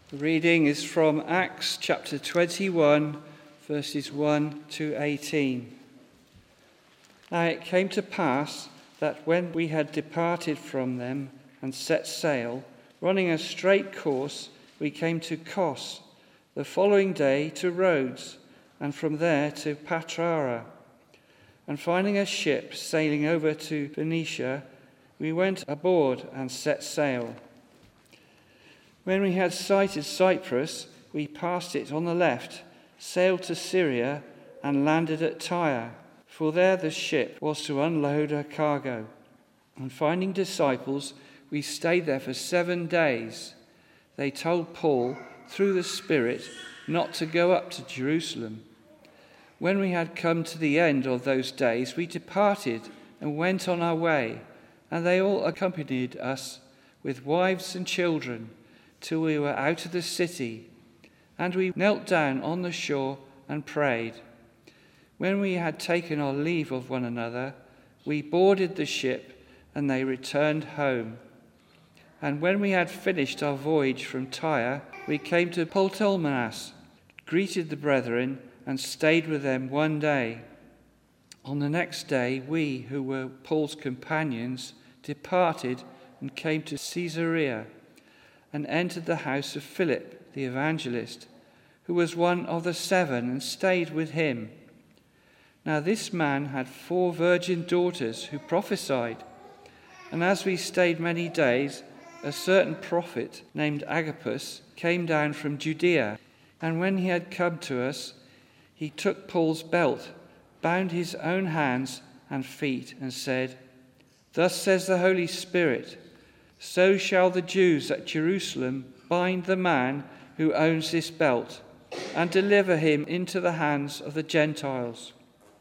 The reading is from Acts chapter 21, verses 1 to 18. Now it came to pass that when we had departed from them and set sail, running a straight course, we came to Kos, the following day to Rhodes, and from there to Patara. And finding a ship sailing over to Phoenicia, we went aboard and set sail. When we had sighted Cyprus, we passed it on the left, sailed to Syria, and landed at Tyre, for there the ship was to unload her cargo. And finding disciples, we stayed there for 7 days. They told Paul, through the Spirit, not to go up to Jerusalem. When we had come to the end of those days, we departed and went on our way, and they all accompanied us with wives and children, till we were out of the city, and we knelt down on the shore and prayed. When we had taken our leave of one another, we boarded the ship, and they returned home. And when we had finished our voyage from Tyre, we came to Ptolemais, greeted the brethren, and stayed with them 1 day. On the next day, we, who were Paul's companions, departed and came to Caesarea, and entered the house of Philip the evangelist, who was one of the 7, and stayed with him. Now this man had 4 virgin daughters who prophesied, and as we stayed many days, a certain prophet named Agabus came down from Judea, and when he had come to us, he took Paul's belt, bound his own hands and feet, and said, "Thus says the Holy Spirit, so shall the Jews at Jerusalem bind the man who owns this belt, and deliver him into the hands of the Gentiles."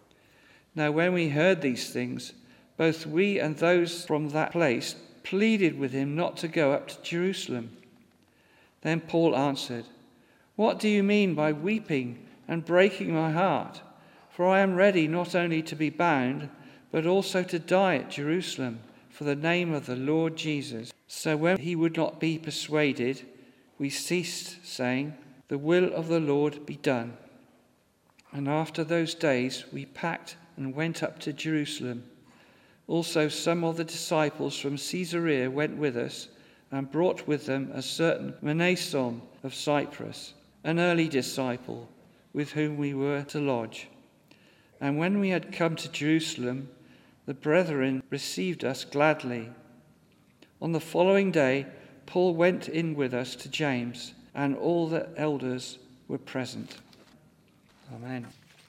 Now when we heard these things, both we and those from that place pleaded with him not to go up to Jerusalem. Then Paul answered, "What do you mean by weeping and breaking my heart? For I am ready not only to be bound, but also to die at Jerusalem for the name of the Lord Jesus." So when he would not be persuaded, we ceased, saying, "The will of the Lord be done." And after those days we packed and went up to Jerusalem. Also some of the disciples from Caesarea went with us, and brought with them a certain Mnason of Cyprus, an early disciple, with whom we were to lodge. And when we had come to Jerusalem, the brethren received us gladly. On the following day, Paul went in with us to James, and all the elders were present. Amen.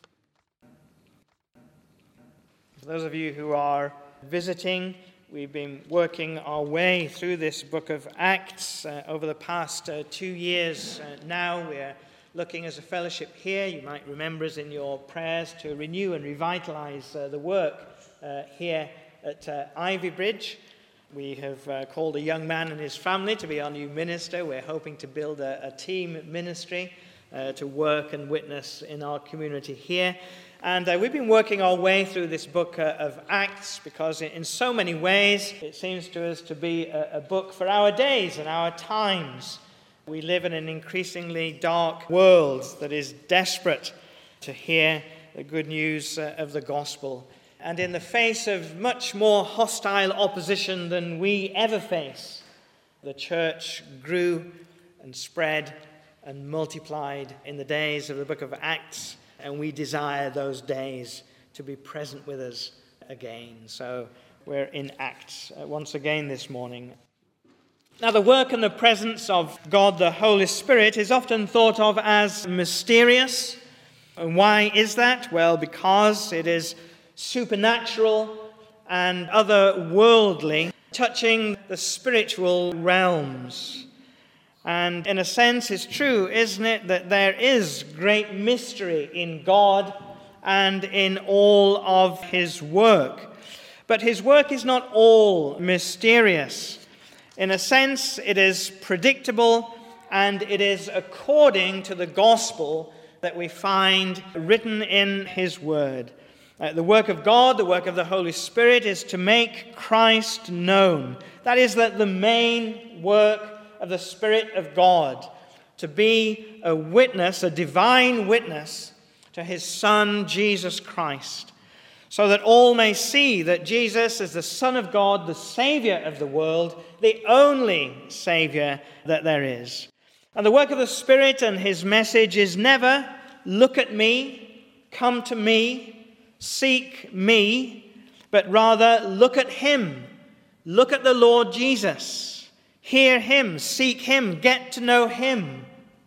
For those of you who are visiting, we've been working our way through this book of Acts over the past 2 years. Now we're looking as a fellowship here. You might remember us in your prayers to renew and revitalize the work here at Ivy Bridge. We have called a young man and his family to be our new minister. We're hoping to build a team ministry to work and witness in our community here. And we've been working our way through this book of Acts because in so many ways it seems to us to be a book for our days and our times. We live in an increasingly dark world that is desperate to hear the good news of the gospel. And in the face of much more hostile opposition than we ever face, the church grew and spread and multiplied in the days of the book of Acts, and we desire those days to be present with us again. So we're in Acts once again this morning. Now, the work and the presence of God the Holy Spirit is often thought of as mysterious. And why is that? Well, because it is supernatural and otherworldly, touching the spiritual realms. And in a sense, it's true, isn't it, that there is great mystery in God and in all of his work. But his work is not all mysterious. In a sense, it is predictable, and it is according to the gospel that we find written in his word. The work of God, the work of the Holy Spirit, is to make Christ known. That is the main work of the Spirit of God, to be a witness, a divine witness to his Son, Jesus Christ, so that all may see that Jesus is the Son of God, the Savior of the world, the only Savior that there is. And the work of the Spirit and his message is never, look at me, come to me, seek me, but rather look at him, look at the Lord Jesus, hear him, seek him, get to know him,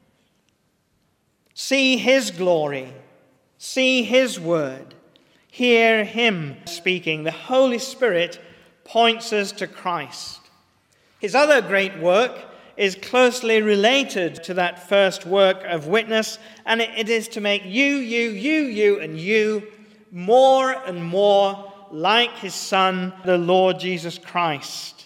see his glory, see his word, hear him speaking. The Holy Spirit points us to Christ. His other great work is closely related to that first work of witness, and it is to make you, and you more and more like his Son, the Lord Jesus Christ,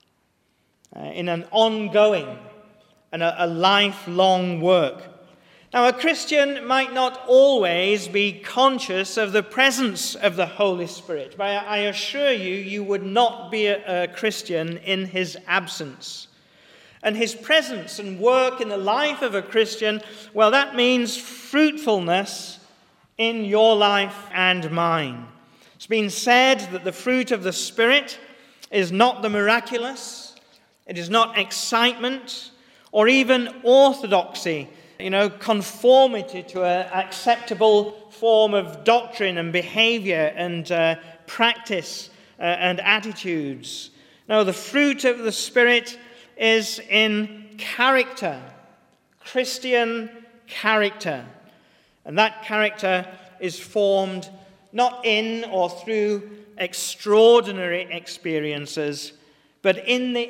in an ongoing and a lifelong work. Now, a Christian might not always be conscious of the presence of the Holy Spirit, but I assure you, you would not be a Christian in his absence. And his presence and work in the life of a Christian, well, that means fruitfulness in your life and mine. It's been said that the fruit of the Spirit is not the miraculous, it is not excitement, or even orthodoxy, conformity to an acceptable form of doctrine and behavior and practice and attitudes. No, the fruit of the Spirit is in character, Christian character. And that character is formed not in or through extraordinary experiences, but in the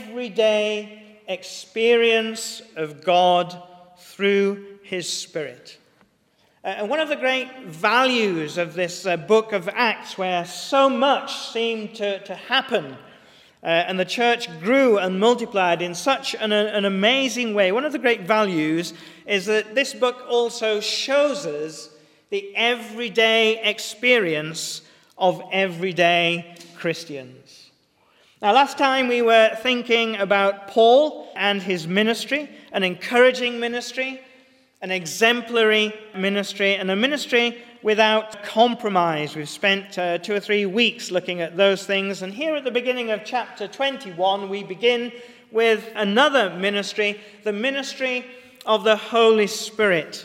everyday experience of God through his Spirit. And one of the great values of this book of Acts, where so much seemed to happen, and the church grew and multiplied in such an amazing way, one of the great values is that this book also shows us the everyday experience of everyday Christians. Now, last time we were thinking about Paul and his ministry, an encouraging ministry, an exemplary ministry, and a ministry without compromise. We've spent 2 or 3 weeks looking at those things, and here at the beginning of chapter 21, we begin with another ministry, the ministry of the Holy Spirit.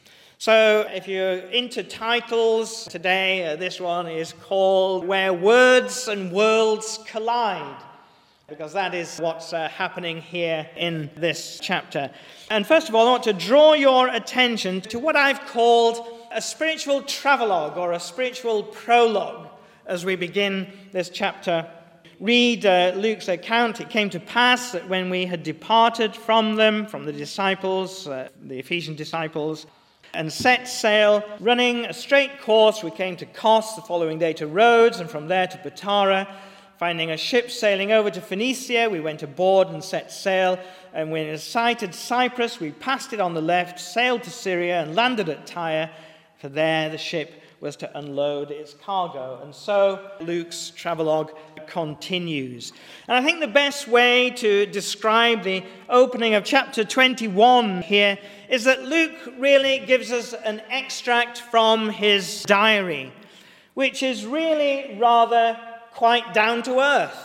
So if you're into titles today, this one is called Where Words and Worlds Collide, because that is what's happening here in this chapter. And first of all, I want to draw your attention to what I've called a spiritual travelogue or a spiritual prologue as we begin this chapter. Read Luke's account. It came to pass that when we had departed from the disciples, the Ephesian disciples, and set sail, running a straight course, we came to Kos, the following day to Rhodes, and from there to Patara. Finding a ship sailing over to Phoenicia, we went aboard and set sail. And when we sighted Cyprus, we passed it on the left, sailed to Syria, and landed at Tyre, for there the ship was to unload its cargo. And so Luke's travelogue continues. And I think the best way to describe the opening of chapter 21 here is that Luke really gives us an extract from his diary, which is really rather quite down to earth.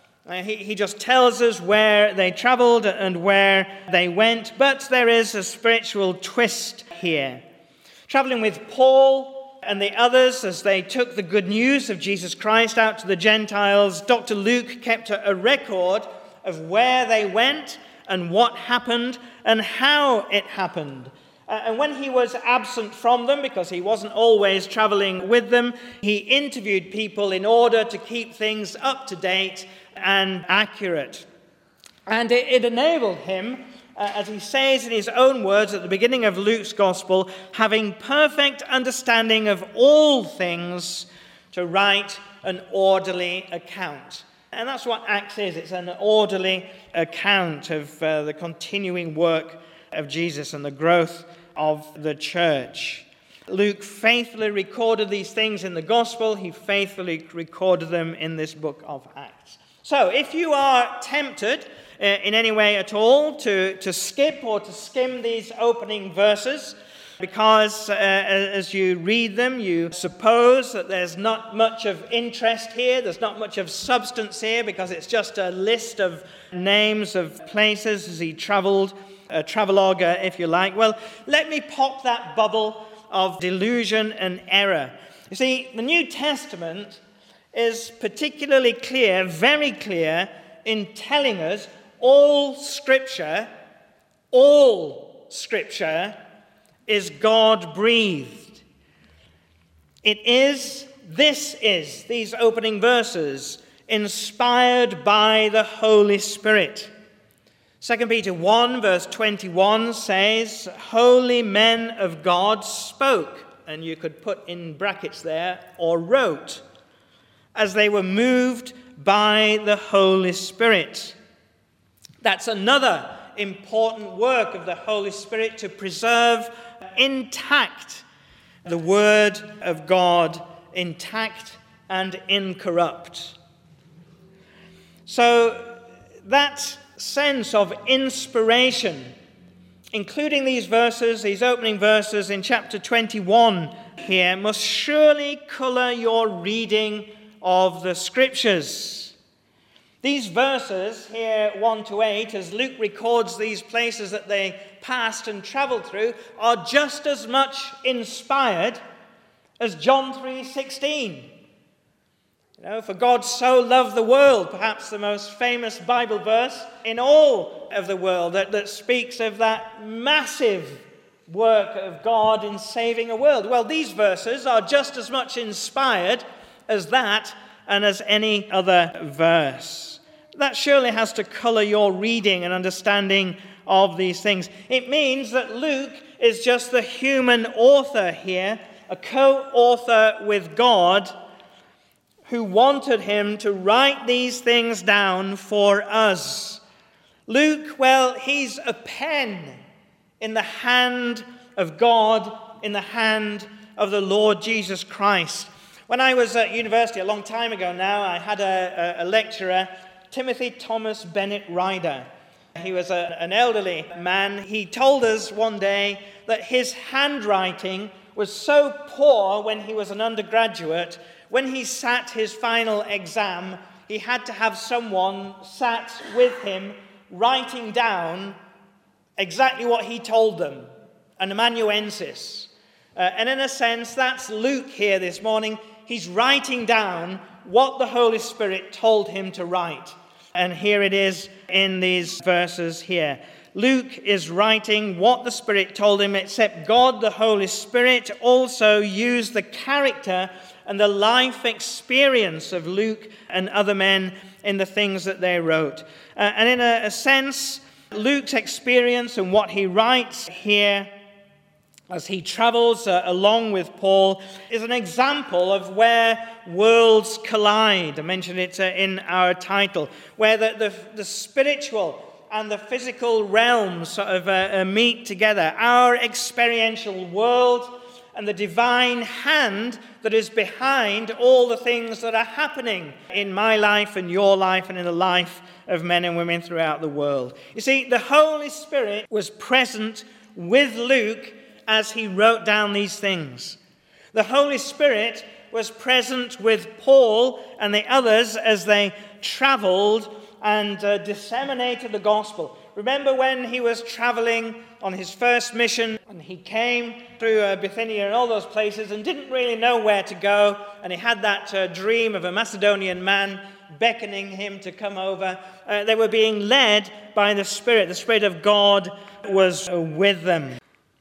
He just tells us where they traveled and where they went, but there is a spiritual twist here. Traveling with Paul and the others as they took the good news of Jesus Christ out to the Gentiles, Dr. Luke kept a record of where they went and what happened and how it happened. And when he was absent from them, because he wasn't always traveling with them, he interviewed people in order to keep things up to date and accurate. And it enabled him, as he says in his own words at the beginning of Luke's Gospel, having perfect understanding of all things, to write an orderly account. And that's what Acts is. It's an orderly account of the continuing work of Jesus and the growth of the church. Luke faithfully recorded these things in the Gospel. He faithfully recorded them in this book of Acts. So if you are tempted, in any way at all to skip or to skim these opening verses, because as you read them, you suppose that there's not much of interest here, there's not much of substance here, because it's just a list of names of places as he traveled, a travelogue, if you like. Well, let me pop that bubble of delusion and error. You see, the New Testament is particularly clear, very clear, in telling us all Scripture is God-breathed. These opening verses, inspired by the Holy Spirit. 2 Peter 1 verse 21 says, "Holy men of God spoke," and you could put in brackets there, or wrote, "as they were moved by the Holy Spirit." That's another important work of the Holy Spirit, to preserve intact the Word of God, intact and incorrupt. So that sense of inspiration, including these verses, these opening verses in chapter 21 here, must surely colour your reading of the Scriptures. These verses here, 1 to 8, as Luke records these places that they passed and travelled through, are just as much inspired as John 3:16. For God so loved the world, perhaps the most famous Bible verse in all of the world, that speaks of that massive work of God in saving a world. Well, these verses are just as much inspired as that and as any other verse. That surely has to colour your reading and understanding of these things. It means that Luke is just the human author here, a co-author with God, who wanted him to write these things down for us. Luke, well, he's a pen in the hand of God, in the hand of the Lord Jesus Christ. When I was at university a long time ago now, I had a lecturer, Timothy Thomas Bennett Ryder. He was an elderly man. He told us one day that his handwriting was so poor when he was an undergraduate, when he sat his final exam, he had to have someone sat with him writing down exactly what he told them, an amanuensis. And in a sense, that's Luke here this morning. He's writing down what the Holy Spirit told him to write. And here it is in these verses here. Luke is writing what the Spirit told him, except God, the Holy Spirit, also used the character and the life experience of Luke and other men in the things that they wrote. And in a sense, Luke's experience and what he writes here as he travels along with Paul is an example of where worlds collide. I mentioned it in our title, where the spiritual and the physical realms sort of meet together. Our experiential world and the divine hand that is behind all the things that are happening in my life and your life and in the life of men and women throughout the world. You see, the Holy Spirit was present with Luke as he wrote down these things. The Holy Spirit was present with Paul and the others as they traveled and disseminated the gospel. Remember when he was traveling on his first mission, and he came through Bithynia and all those places and didn't really know where to go, and he had that dream of a Macedonian man beckoning him to come over. They were being led by the Spirit. The Spirit of God was with them.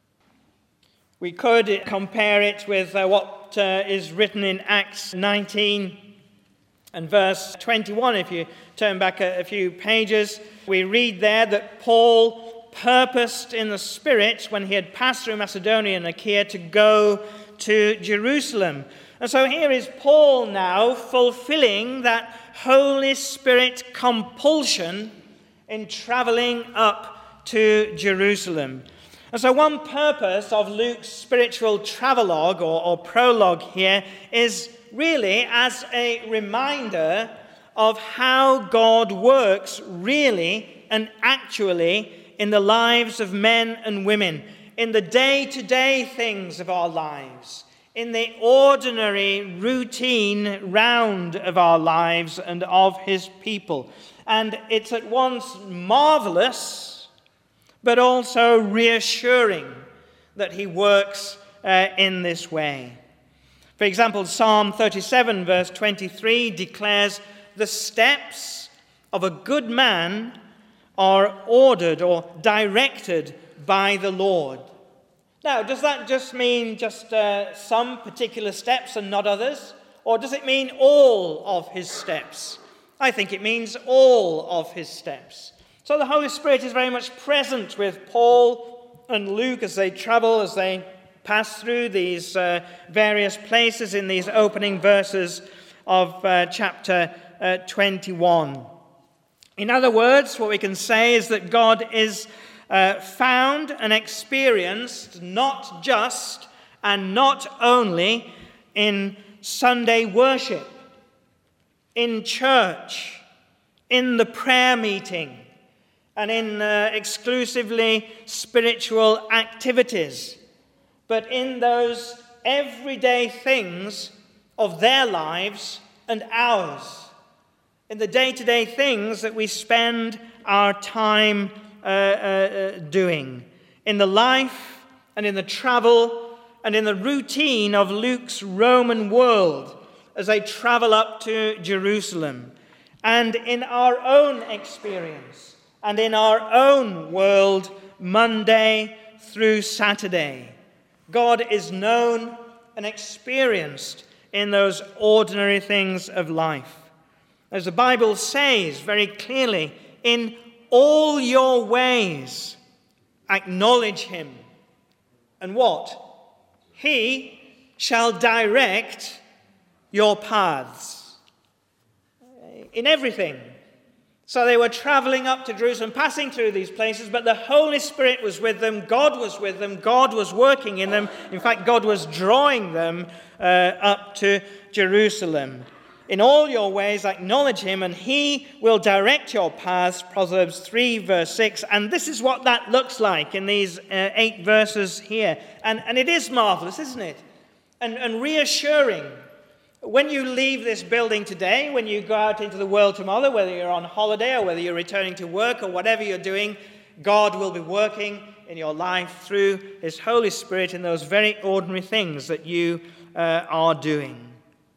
We could compare it with what is written in Acts 19 and verse 21. If you turn back a few pages, we read there that Paul purposed in the Spirit, when he had passed through Macedonia and Achaia, to go to Jerusalem. And so here is Paul now fulfilling that Holy Spirit compulsion in traveling up to Jerusalem. And so one purpose of Luke's spiritual travelogue or prologue here is really as a reminder of how God works really and actually in the lives of men and women, in the day-to-day things of our lives, in the ordinary routine round of our lives and of his people. And it's at once marvelous, but also reassuring that he works in this way. For example, Psalm 37, verse 23 declares, "The steps of a good man are ordered or directed by the Lord." Now, does that just mean some particular steps and not others? Or does it mean all of his steps? I think it means all of his steps. So the Holy Spirit is very much present with Paul and Luke as they travel, as they pass through these various places in these opening verses of chapter 21. In other words, what we can say is that God is found and experienced not just and not only in Sunday worship, in church, in the prayer meeting, and in exclusively spiritual activities, but in those everyday things of their lives and ours, in the day-to-day things that we spend our time doing, in the life and in the travel and in the routine of Luke's Roman world as they travel up to Jerusalem, and in our own experience and in our own world, Monday through Saturday. God is known and experienced in those ordinary things of life. As the Bible says very clearly, in all your ways acknowledge him. And what? He shall direct your paths. In everything. So they were traveling up to Jerusalem, passing through these places, but the Holy Spirit was with them, God was with them, God was working in them. In fact, God was drawing them up to Jerusalem. In all your ways acknowledge him, and he will direct your paths, Proverbs 3, verse 6. And this is what that looks like in these 8 verses here. And it is marvelous, isn't it? And reassuring. When you leave this building today, when you go out into the world tomorrow, whether you're on holiday or whether you're returning to work or whatever you're doing, God will be working in your life through his Holy Spirit in those very ordinary things that you are doing.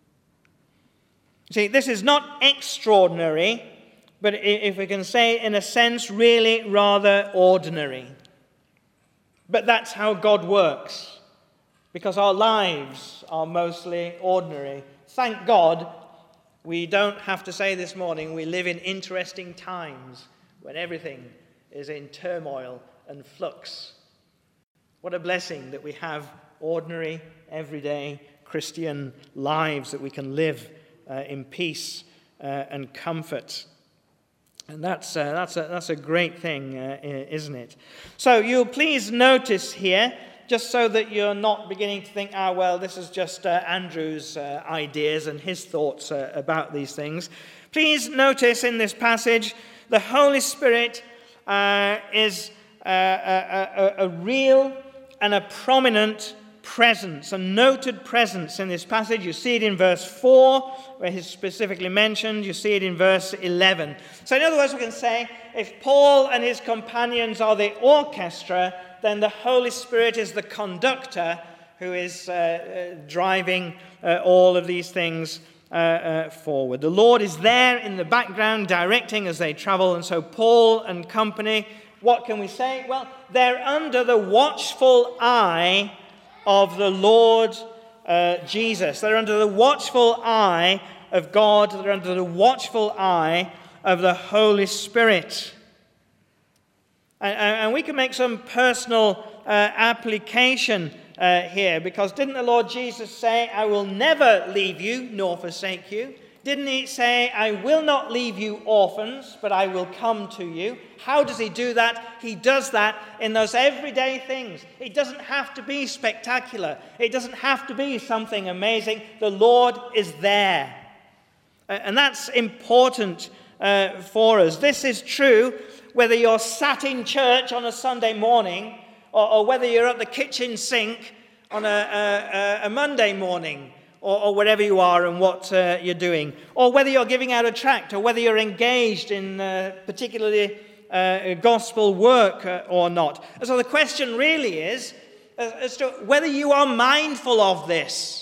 See, this is not extraordinary, but if we can say, in a sense, really rather ordinary. But that's how God works, because our lives are mostly ordinary. Thank God we don't have to say this morning we live in interesting times when everything is in turmoil and flux. What a blessing that we have ordinary, everyday Christian lives that we can live in peace and comfort. And that's a great thing, isn't it? So you'll please notice here, just so that you're not beginning to think, well, this is just Andrew's ideas and his thoughts about these things. Please notice in this passage, the Holy Spirit is a real and a prominent presence, a noted presence in this passage. You see it in verse 4, where he's specifically mentioned. You see it in verse 11. So in other words, we can say, if Paul and his companions are the orchestra, then the Holy Spirit is the conductor who is driving all of these things forward. The Lord is there in the background directing as they travel. And so Paul and company, what can we say? Well, they're under the watchful eye of the Lord Jesus. They're under the watchful eye of God. They're under the watchful eye of the Holy Spirit. And we can make some personal application here, because didn't the Lord Jesus say, I will never leave you nor forsake you? Didn't he say, I will not leave you orphans, but I will come to you? How does he do that? He does that in those everyday things. It doesn't have to be spectacular. It doesn't have to be something amazing. The Lord is there. And that's important for us. This is true whether you're sat in church on a Sunday morning or whether you're at the kitchen sink on a Monday morning or wherever you are and what you're doing, or whether you're giving out a tract or whether you're engaged in particularly gospel work or not. And so the question really is as to whether you are mindful of this.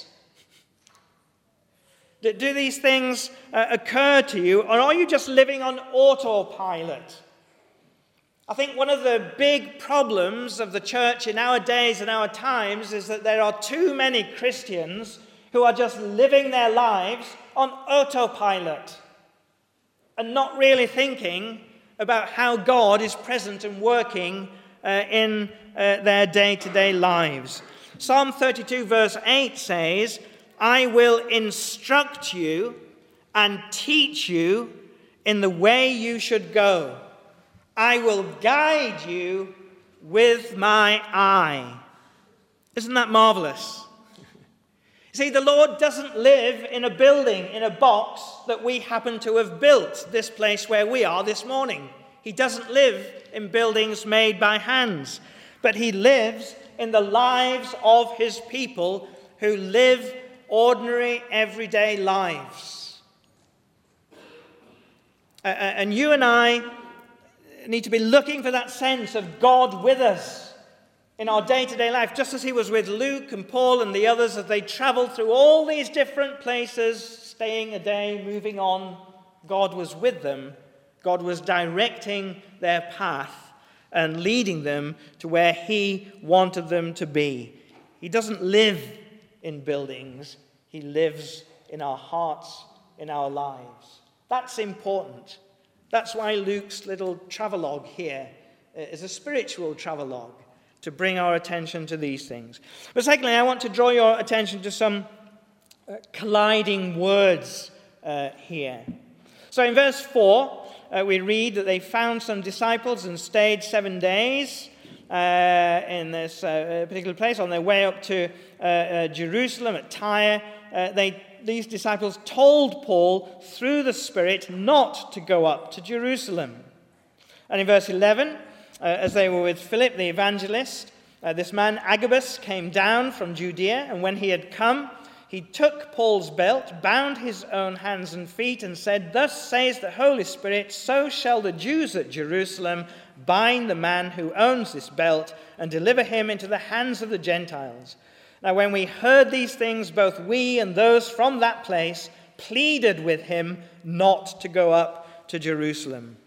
Do these things occur to you, or are you just living on autopilot? I think one of the big problems of the church in our days and our times is that there are too many Christians who are just living their lives on autopilot and not really thinking about how God is present and working in their day-to-day lives. Psalm 32 verse 8 says, I will instruct you and teach you in the way you should go. I will guide you with my eye. Isn't that marvelous? See, the Lord doesn't live in a building, in a box that we happen to have built, this place where we are this morning. He doesn't live in buildings made by hands, but he lives in the lives of his people who live ordinary, everyday lives. And you and I need to be looking for that sense of God with us in our day-to-day life, just as he was with Luke and Paul and the others as they traveled through all these different places, staying a day, moving on. God was with them. God was directing their path and leading them to where he wanted them to be. He doesn't live in buildings. He lives in our hearts, in our lives. That's important. That's why Luke's little travelogue here is a spiritual travelogue, to bring our attention to these things. But secondly, I want to draw your attention to some colliding words here. So in verse 4, we read that they found some disciples and stayed 7 days in this particular place on their way up to Jerusalem at Tyre. These disciples told Paul through the Spirit not to go up to Jerusalem. And in verse 11, as they were with Philip the evangelist, this man Agabus came down from Judea, and when he had come, he took Paul's belt, bound his own hands and feet, and said, Thus says the Holy Spirit, so shall the Jews at Jerusalem bind the man who owns this belt and deliver him into the hands of the Gentiles. Now when we heard these things, both we and those from that place pleaded with him not to go up to Jerusalem.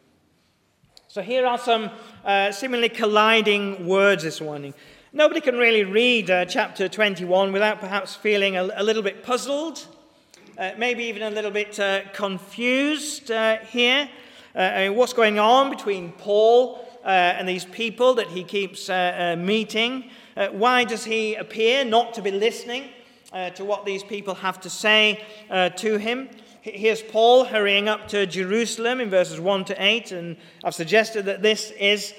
So here are some seemingly colliding words this morning. Nobody can really read chapter 21 without perhaps feeling a little bit puzzled, maybe even a little bit confused here. What's going on between Paul and these people that he keeps meeting? Why does he appear not to be listening to what these people have to say to him? Here's Paul hurrying up to Jerusalem in verses 1 to 8, and I've suggested that this is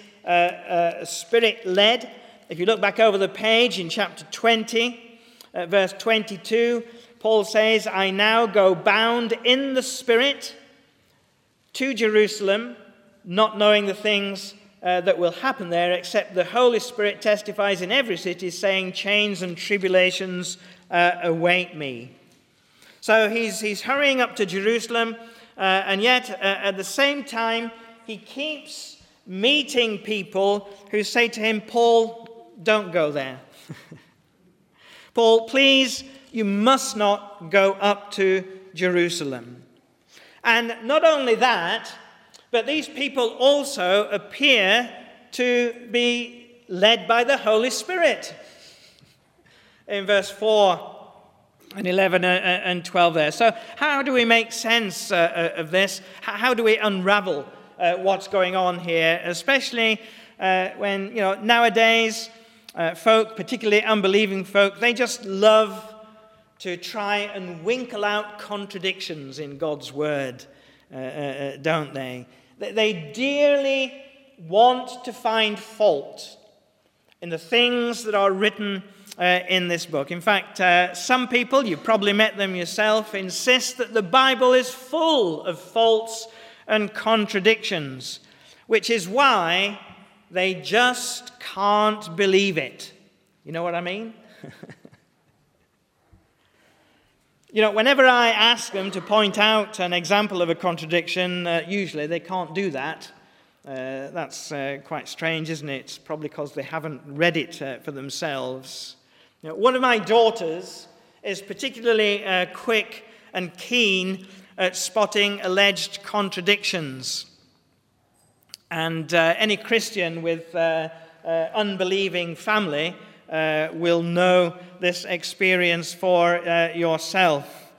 Spirit-led. If you look back over the page in chapter 20, verse 22, Paul says, I now go bound in the Spirit to Jerusalem, not knowing the things that will happen there, except the Holy Spirit testifies in every city, saying, chains and tribulations await me. So he's hurrying up to Jerusalem, and yet at the same time, he keeps meeting people who say to him, Paul, don't go there. Paul, please, you must not go up to Jerusalem. And not only that, but these people also appear to be led by the Holy Spirit. In verse 4 and 11 and 12 there. So how do we make sense of this? How do we unravel what's going on here? Especially when, nowadays folk, particularly unbelieving folk, they just love to try and winkle out contradictions in God's word, don't they? They dearly want to find fault in the things that are written in this book. In fact, some people, you've probably met them yourself, insist that the Bible is full of faults and contradictions, which is why they just can't believe it. You know what I mean? Whenever I ask them to point out an example of a contradiction, usually they can't do that. That's quite strange, isn't it? It's probably because they haven't read it for themselves. One of my daughters is particularly quick and keen at spotting alleged contradictions. And any Christian with unbelieving family will know this experience for yourself.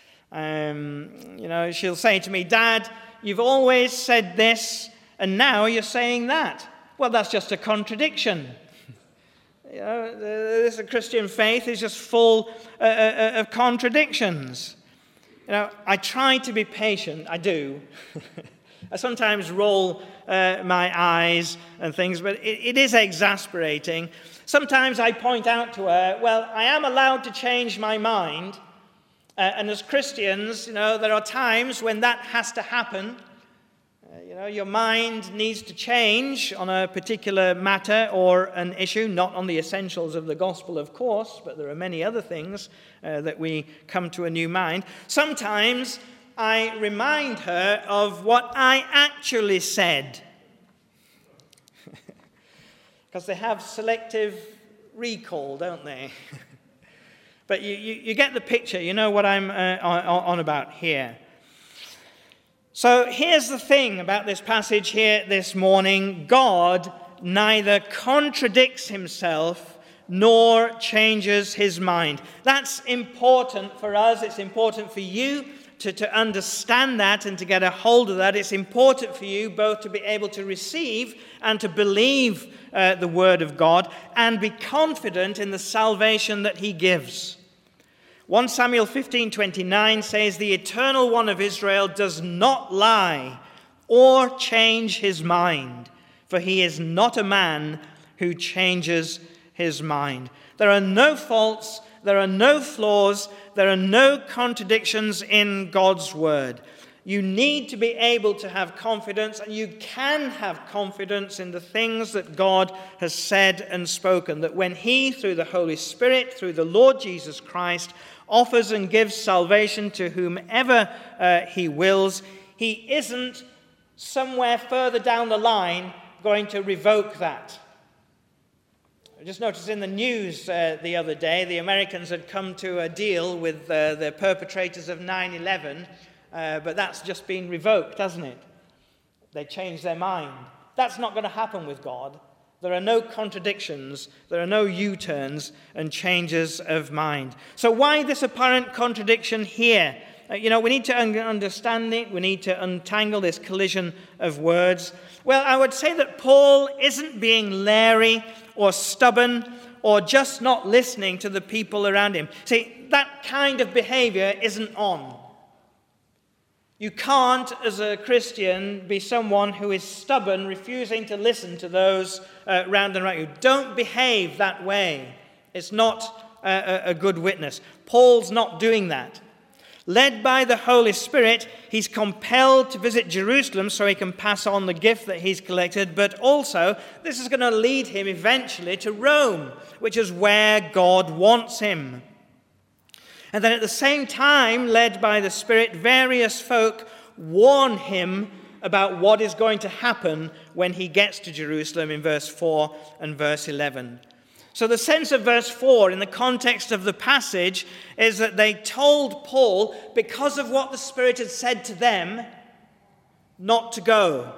She'll say to me, "Dad, you've always said this, and now you're saying that." Well, that's just a contradiction. This Christian faith is just full of contradictions. I try to be patient. I do. I sometimes roll my eyes and things, but it is exasperating. Sometimes I point out to her, well, I am allowed to change my mind. And as Christians, there are times when that has to happen. Your mind needs to change on a particular matter or an issue, not on the essentials of the gospel, of course, but there are many other things that we come to a new mind. Sometimes I remind her of what I actually said. Because they have selective recall, don't they? But you get the picture. You know what I'm on about here. So here's the thing about this passage here this morning. God neither contradicts himself nor changes his mind. That's important for us. It's important for you to understand that and to get a hold of that. It's important for you both to be able to receive and to believe the word of God and be confident in the salvation that he gives. 1 Samuel 15:29 says, "The Eternal One of Israel does not lie or change his mind, for he is not a man who changes his mind." There are no faults, there are no flaws, there are no contradictions in God's word. You need to be able to have confidence, and you can have confidence in the things that God has said and spoken, that when he, through the Holy Spirit, through the Lord Jesus Christ, offers and gives salvation to whomever he wills, he isn't somewhere further down the line going to revoke that. I just noticed in the news the other day, the Americans had come to a deal with the perpetrators of 9/11, but that's just been revoked, hasn't it? They changed their mind. That's not going to happen with God. There are no contradictions, there are no U-turns and changes of mind. So why this apparent contradiction here? We need to understand it. We need to untangle this collision of words. Well, I would say that Paul isn't being leery or stubborn or just not listening to the people around him. See, that kind of behavior isn't on. You can't, as a Christian, be someone who is stubborn, refusing to listen to those round and around you. Don't behave that way. It's not a good witness. Paul's not doing that. Led by the Holy Spirit, he's compelled to visit Jerusalem so he can pass on the gift that he's collected, but also this is going to lead him eventually to Rome, which is where God wants him. And then at the same time, led by the Spirit, various folk warn him about what is going to happen when he gets to Jerusalem in verse 4 and verse 11. So the sense of verse 4 in the context of the passage is that they told Paul, because of what the Spirit had said to them, not to go.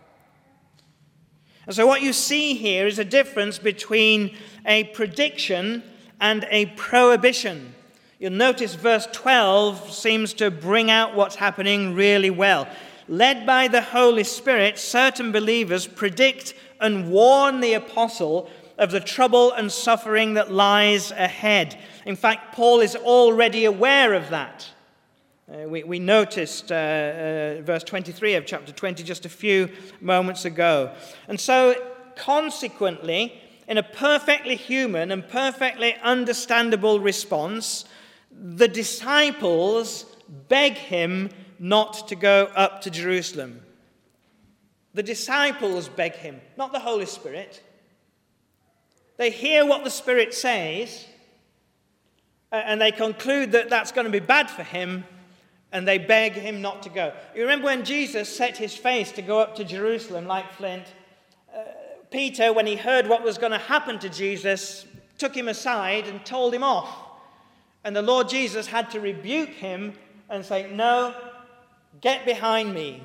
And so what you see here is a difference between a prediction and a prohibition. You'll notice verse 12 seems to bring out what's happening really well. Led by the Holy Spirit, certain believers predict and warn the apostle of the trouble and suffering that lies ahead. In fact, Paul is already aware of that. We noticed verse 23 of chapter 20 just a few moments ago. And so, consequently, in a perfectly human and perfectly understandable response, the disciples beg him not to go up to Jerusalem. The disciples beg him, not the Holy Spirit. They hear what the Spirit says, and they conclude that that's going to be bad for him, and they beg him not to go. You remember when Jesus set his face to go up to Jerusalem like flint, Peter, when he heard what was going to happen to Jesus, took him aside and told him off. And the Lord Jesus had to rebuke him and say, "No, get behind me."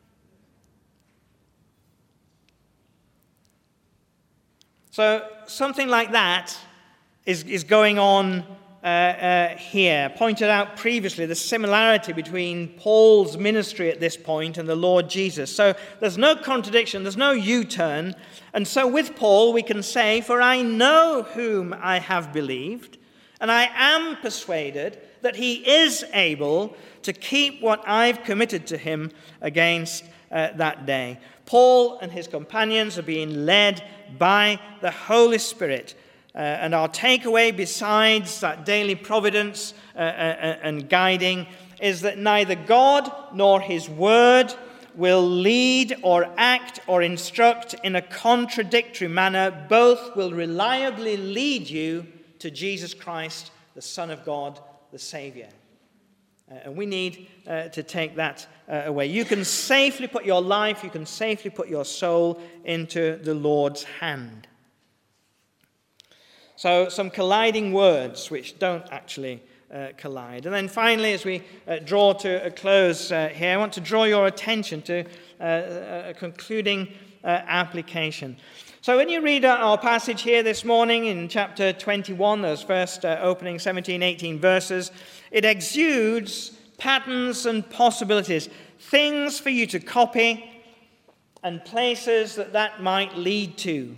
So something like that is going on here. Pointed out previously the similarity between Paul's ministry at this point and the Lord Jesus. So there's no contradiction, there's no U-turn. And so with Paul we can say, "For I know whom I have believed, and I am persuaded that he is able to keep what I've committed to him against that day." Paul and his companions are being led by the Holy Spirit. And our takeaway, besides that daily providence and guiding, is that neither God nor his word will lead or act or instruct in a contradictory manner. Both will reliably lead you to Jesus Christ, the Son of God, the Savior. And we need to take that away. You can safely put your life, you can safely put your soul into the Lord's hand. So some colliding words which don't actually collide. And then finally, as we draw to a close here, I want to draw your attention to a concluding application. So when you read our passage here this morning in chapter 21, those first opening 17, 18 verses, it exudes patterns and possibilities, things for you to copy and places that might lead to.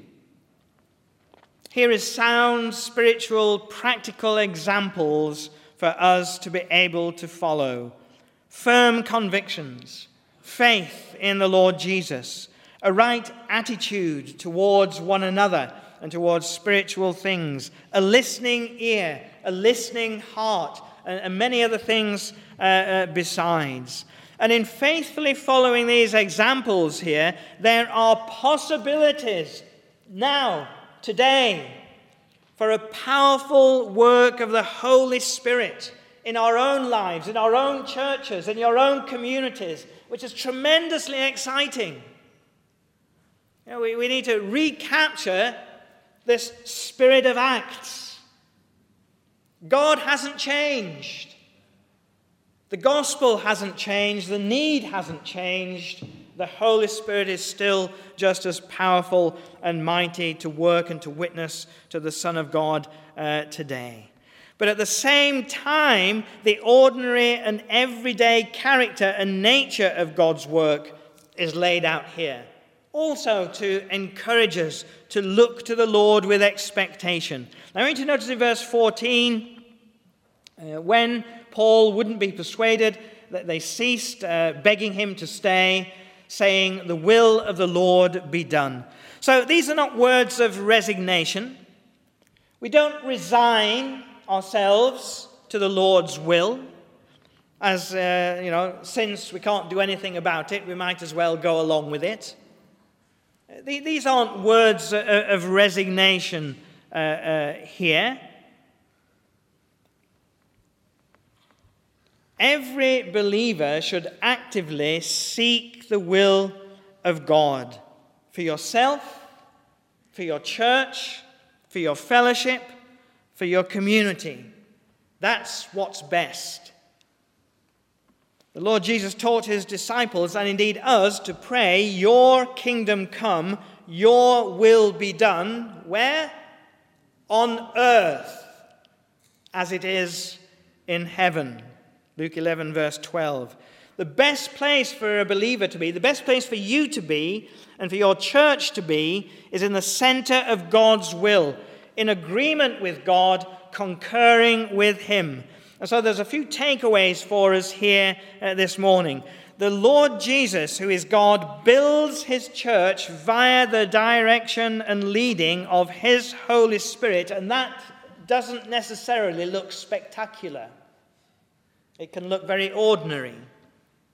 Here is sound, spiritual, practical examples for us to be able to follow. Firm convictions, faith in the Lord Jesus, a right attitude towards one another and towards spiritual things, a listening ear, a listening heart, and many other things besides. And in faithfully following these examples here, there are possibilities now, today, for a powerful work of the Holy Spirit in our own lives, in our own churches, in your own communities, which is tremendously exciting. You know, we need to recapture this spirit of Acts. God hasn't changed. The gospel hasn't changed. The need hasn't changed. The Holy Spirit is still just as powerful and mighty to work and to witness to the Son of God today. But at the same time, the ordinary and everyday character and nature of God's work is laid out here. Also to encourage us to look to the Lord with expectation. Now, I want you to notice in verse 14, when Paul wouldn't be persuaded, that they ceased begging him to stay, saying, "The will of the Lord be done." So these are not words of resignation. We don't resign ourselves to the Lord's will. As, since we can't do anything about it, we might as well go along with it. These aren't words of resignation here. Every believer should actively seek the will of God for yourself, for your church, for your fellowship, for your community. That's what's best. The Lord Jesus taught his disciples, and indeed us, to pray, "Your kingdom come, your will be done." Where? On earth, as it is in heaven. Luke 11, verse 12. The best place for a believer to be, the best place for you to be, and for your church to be, is in the center of God's will, in agreement with God, concurring with him. And so there's a few takeaways for us here this morning. The Lord Jesus, who is God, builds his church via the direction and leading of his Holy Spirit, and that doesn't necessarily look spectacular. It can look very ordinary.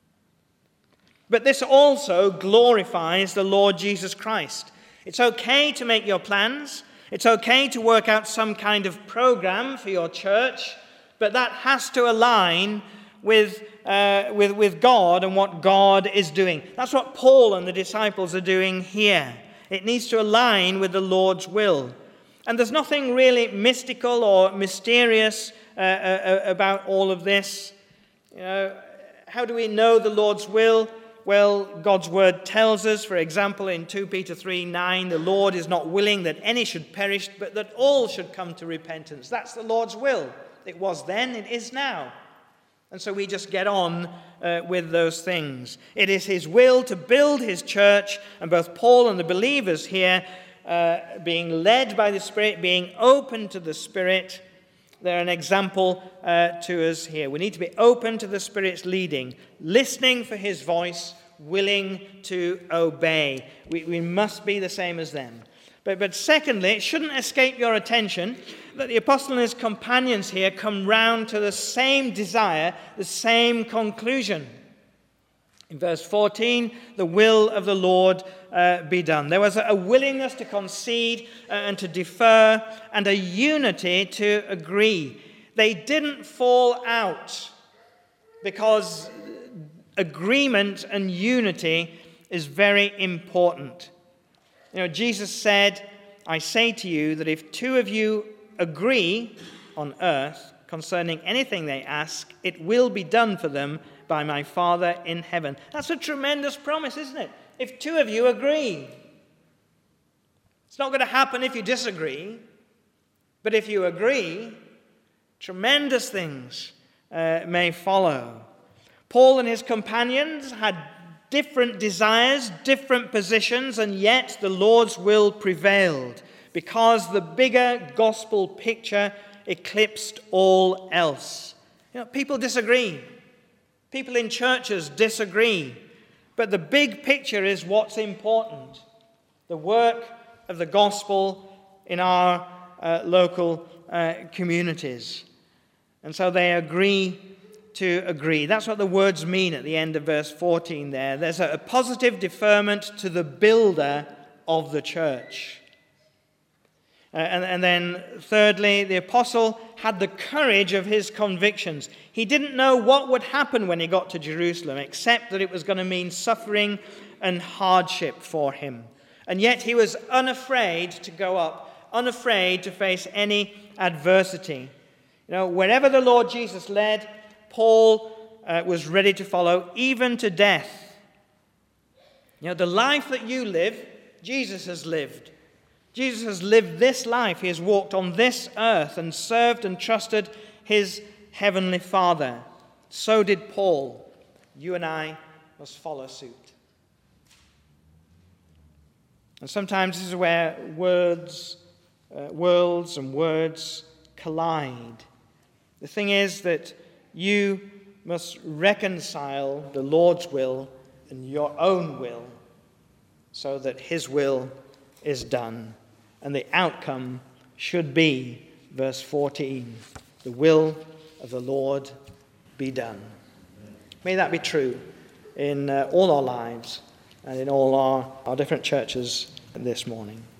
But this also glorifies the Lord Jesus Christ. It's okay to make your plans. It's okay to work out some kind of program for your church, but that has to align with God and what God is doing. That's what Paul and the disciples are doing here. It needs to align with the Lord's will. And there's nothing really mystical or mysterious about all of this. How do we know the Lord's will? Well, God's word tells us, for example, in 2 Peter 3:9, the Lord is not willing that any should perish, but that all should come to repentance. That's the Lord's will. It was then, it is now. And so we just get on with those things. It is his will to build his church, and both Paul and the believers here, being led by the Spirit, being open to the Spirit, they're an example to us here. We need to be open to the Spirit's leading, listening for his voice, willing to obey. We must be the same as them. But secondly, it shouldn't escape your attention that the apostle and his companions here come round to the same desire, the same conclusion. In verse 14, the will of the Lord be done. There was a willingness to concede and to defer, and a unity to agree. They didn't fall out, because agreement and unity is very important. Jesus said, I say to you that if two of you agree on earth concerning anything they ask, it will be done for them by my Father in heaven. That's a tremendous promise, isn't it? If two of you agree. It's not going to happen if you disagree. But if you agree, tremendous things may follow. Paul and his companions had different desires, different positions, and yet the Lord's will prevailed, because the bigger gospel picture eclipsed all else. People disagree. People in churches disagree. But the big picture is what's important. The work of the gospel in our local communities. And so they agree to agree. That's what the words mean at the end of verse 14 there. There's a positive deferment to the builder of the church. And then thirdly, the apostle had the courage of his convictions. He didn't know what would happen when he got to Jerusalem, except that it was going to mean suffering and hardship for him. And yet he was unafraid to go up, unafraid to face any adversity. Wherever the Lord Jesus led, Paul was ready to follow, even to death. The life that you live, Jesus has lived. Jesus has lived this life. He has walked on this earth and served and trusted his heavenly Father. So did Paul. You and I must follow suit. And sometimes this is where worlds and words collide. The thing is that you must reconcile the Lord's will and your own will so that his will is done. And the outcome should be, verse 14, the will of the Lord be done. May that be true in all our lives and in all our different churches this morning.